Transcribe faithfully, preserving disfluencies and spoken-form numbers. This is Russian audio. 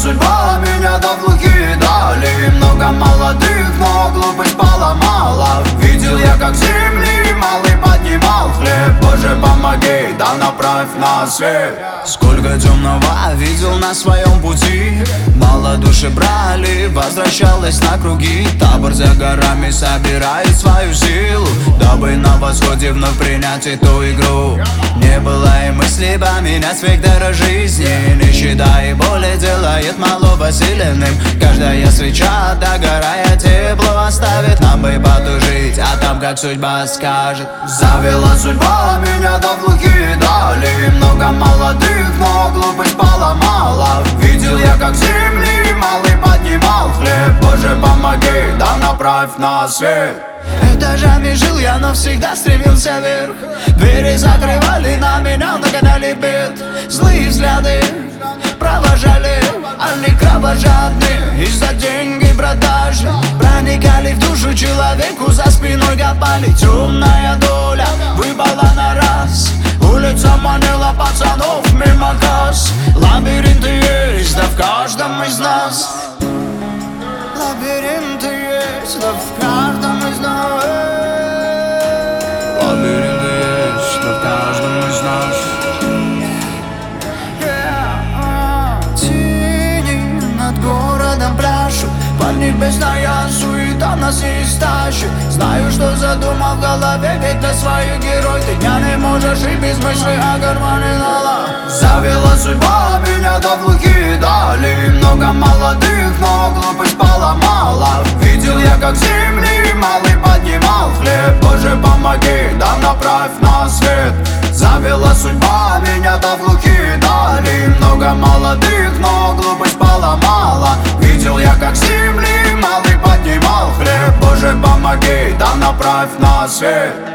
судьба меня до глухи дали. Много молодых, но глупость поломала. Видел я, как земли малый поднимал хлеб. Боже, помоги, да направь на свет. Сколько темного видел на своем пути. Мало души брали, возвращалась на круги. Табор за горами собирает свою силу, дабы на восходе вновь принять эту игру. Не было и мысли поменять вектора жизни. Нищета и боли делает малого сильным. Каждая свеча, догорая, тепло оставит. Нам бы потужить, а там как судьба скажет. Завела судьба меня до глухи дали. Много молодых, но глупость поломала. Видел я, как земли малый поднимал хлеб. Боже, помоги, да направь на свет. Этажами жил я, но всегда стремился вверх. Двери закрывали, на меня нагоняли бед. Злые взгляды провожали, они кровожадные. Из-за деньги продажи проникали в душу человеку, за спиной копали. Темная доля выпала на раз. Улица манила пацанов мимо касс. Лабиринты есть, да в каждом из нас. Лабиринты есть, да в каждом из нас. Лабиринты есть, да в каждом из нас. Тени над городом пляшут, поднебесная суета нас не истащит. Знаю, что задумал в голове, ведь ты свой герой. Ты дня не можешь и без мысли о кармане нала. Завела судьба меня до глухи дали. Много молодых, но глупость поломала. Видел я, как земли малый поднимал хлеб. Боже, помоги, да направь на свет. Завела судьба меня до глухи дали. Много молодых, но глупость поломала. Видел я, как земли малый поднимал хлеб. Боже, помоги, да направь на свет.